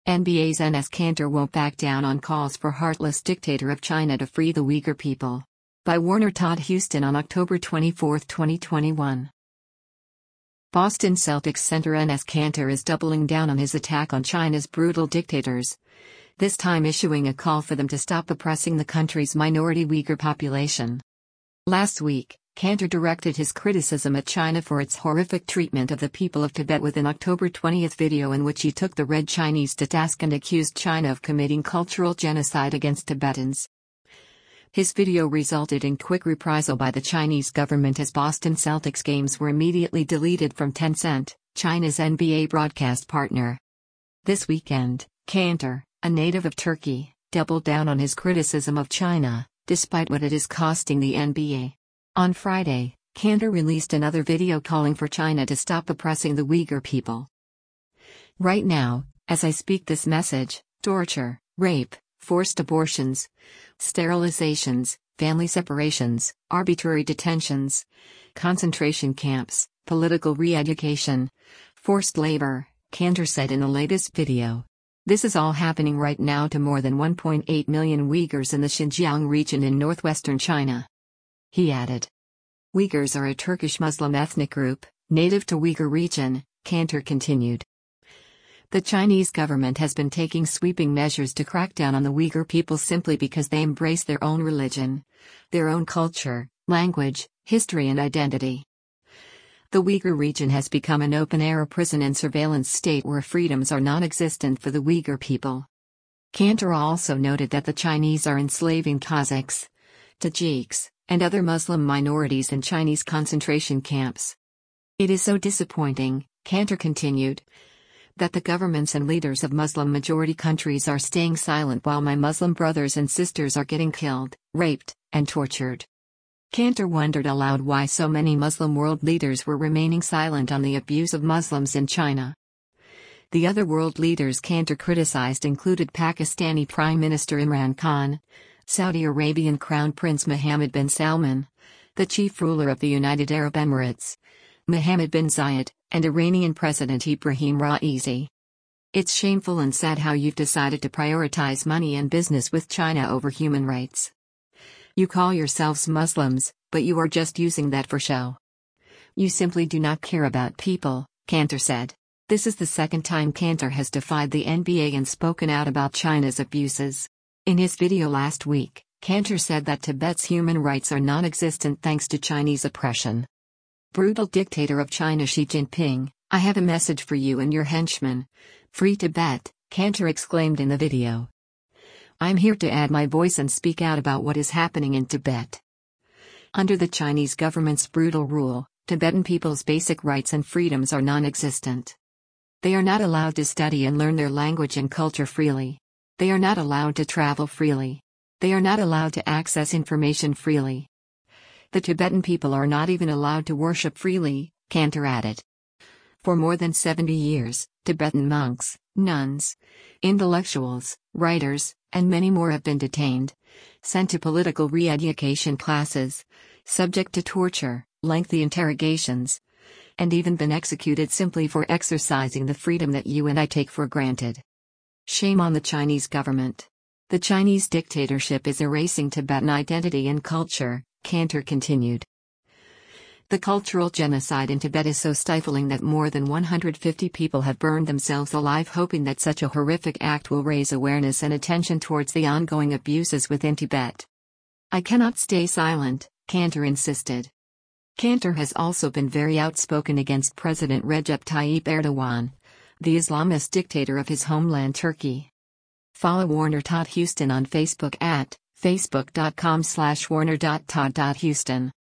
NBA's Enes Kanter won't back down on calls for heartless dictator of China to free the Uyghur people. By Warner Todd Houston on October 24, 2021. Boston Celtics center Enes Kanter is doubling down on his attack on China's brutal dictators, this time issuing a call for them to stop oppressing the country's minority Uyghur population. Last week, Kanter directed his criticism at China for its horrific treatment of the people of Tibet with an October 20 video in which he took the Red Chinese to task and accused China of committing cultural genocide against Tibetans. His video resulted in quick reprisal by the Chinese government as Boston Celtics games were immediately deleted from Tencent, China's NBA broadcast partner. This weekend, Kanter, a native of Turkey, doubled down on his criticism of China, despite what it is costing the NBA. On Friday, Kanter released another video calling for China to stop oppressing the Uyghur people. Right now, as I speak this message, torture, rape, forced abortions, sterilizations, family separations, arbitrary detentions, concentration camps, political re-education, forced labor, Kanter said in the latest video. This is all happening right now to more than 1.8 million Uyghurs in the Xinjiang region in northwestern China. He added. Uyghurs are a Turkish Muslim ethnic group, native to Uyghur region, Kanter continued. The Chinese government has been taking sweeping measures to crack down on the Uyghur people simply because they embrace their own religion, their own culture, language, history and identity. The Uyghur region has become an open-air prison and surveillance state where freedoms are non-existent for the Uyghur people. Kanter also noted that the Chinese are enslaving Kazakhs, Tajiks, and other Muslim minorities in Chinese concentration camps. It is so disappointing, Kanter continued, that the governments and leaders of Muslim-majority countries are staying silent while my Muslim brothers and sisters are getting killed, raped, and tortured. Kanter wondered aloud why so many Muslim world leaders were remaining silent on the abuse of Muslims in China. The other world leaders Kanter criticized included Pakistani Prime Minister Imran Khan, Saudi Arabian Crown Prince Mohammed bin Salman, the chief ruler of the United Arab Emirates, Mohammed bin Zayed, and Iranian President Ibrahim Raisi. It's shameful and sad how you've decided to prioritize money and business with China over human rights. You call yourselves Muslims, but you are just using that for show. You simply do not care about people, Kanter said. This is the second time Kanter has defied the NBA and spoken out about China's abuses. In his video last week, Kanter said that Tibet's human rights are non-existent thanks to Chinese oppression. Brutal dictator of China Xi Jinping, I have a message for you and your henchmen. Free Tibet, Kanter exclaimed in the video. I'm here to add my voice and speak out about what is happening in Tibet. Under the Chinese government's brutal rule, Tibetan people's basic rights and freedoms are non-existent. They are not allowed to study and learn their language and culture freely. They are not allowed to travel freely. They are not allowed to access information freely. The Tibetan people are not even allowed to worship freely, Kanter added. For more than 70 years, Tibetan monks, nuns, intellectuals, writers, and many more have been detained, sent to political re-education classes, subject to torture, lengthy interrogations, and even been executed simply for exercising the freedom that you and I take for granted. Shame on the Chinese government. The Chinese dictatorship is erasing Tibetan identity and culture, Kanter continued. The cultural genocide in Tibet is so stifling that more than 150 people have burned themselves alive hoping that such a horrific act will raise awareness and attention towards the ongoing abuses within Tibet. I cannot stay silent, Kanter insisted. Kanter has also been very outspoken against President Recep Tayyip Erdogan, the Islamist dictator of his homeland Turkey. Follow Warner Todd Houston on Facebook at facebook.com/warner.todd.houston.